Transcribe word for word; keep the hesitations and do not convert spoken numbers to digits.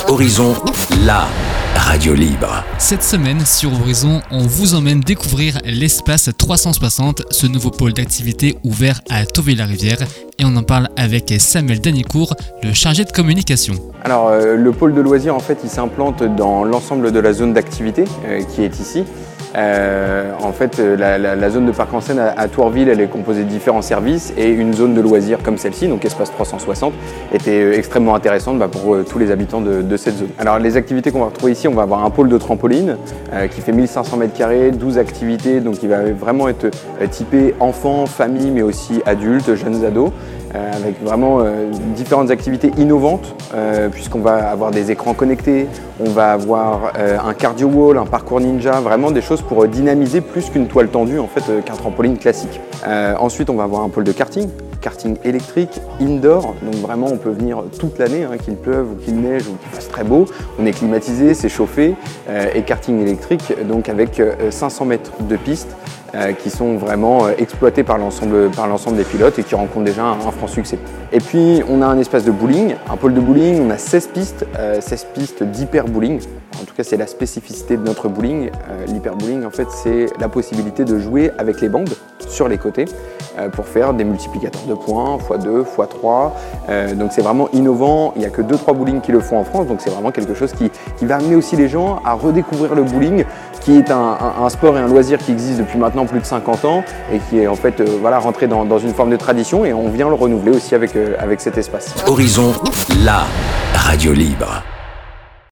Horizon, la radio libre. Cette semaine, sur Horizon, on vous emmène découvrir l'espace trois cent soixante, ce nouveau pôle d'activité ouvert à Tauville-la-Rivière. Et on en parle avec Samuel Danicourt, le chargé de communication. Alors, euh, le pôle de loisirs, en fait, il s'implante dans l'ensemble de la zone d'activité euh, qui est ici. Euh, en fait, la, la, la zone de parc en Seine à, à Tourville, elle est composée de différents services et une zone de loisirs comme celle-ci, donc espace trois cent soixante, était euh, extrêmement intéressante bah, pour euh, tous les habitants de, de cette zone. Alors, les activités qu'on va retrouver ici, on va avoir un pôle de trampoline euh, qui fait mille cinq cents mètres carrés, douze activités, donc il va vraiment être euh, typé enfants, familles, mais aussi adultes, jeunes ados. Euh, avec vraiment euh, différentes activités innovantes, euh, puisqu'on va avoir des écrans connectés, on va avoir euh, un cardio wall, un parcours ninja, vraiment des choses pour dynamiser plus qu'une toile tendue en fait, euh, qu'un trampoline classique. Euh, ensuite, on va avoir un pôle de karting, karting électrique, indoor, donc vraiment on peut venir toute l'année, hein, qu'il pleuve ou qu'il neige ou qu'il fasse très beau, on est climatisé, c'est chauffé, euh, et karting électrique, donc avec euh, cinq cents mètres de piste, euh, qui sont vraiment euh, exploités par l'ensemble, par l'ensemble des pilotes et qui rencontrent déjà un, un franc succès. Et puis on a un espace de bowling, un pôle de bowling, on a seize pistes, euh, seize pistes d'hyper bowling. En tout cas, c'est la spécificité de notre bowling. Euh, l'hyper bowling, en fait, c'est la possibilité de jouer avec les bandes sur les côtés euh, pour faire des multiplicateurs de points, fois deux, fois trois. Euh, donc c'est vraiment innovant. Il n'y a que deux trois bowling qui le font en France, donc c'est vraiment quelque chose qui, qui va amener aussi les gens à redécouvrir le bowling, qui est un, un, un sport et un loisir qui existe depuis maintenant plus de cinquante ans et qui est en fait euh, voilà, rentré dans, dans une forme de tradition, et on vient le renouveler aussi avec, euh, avec cet espace. Horizon, la radio libre.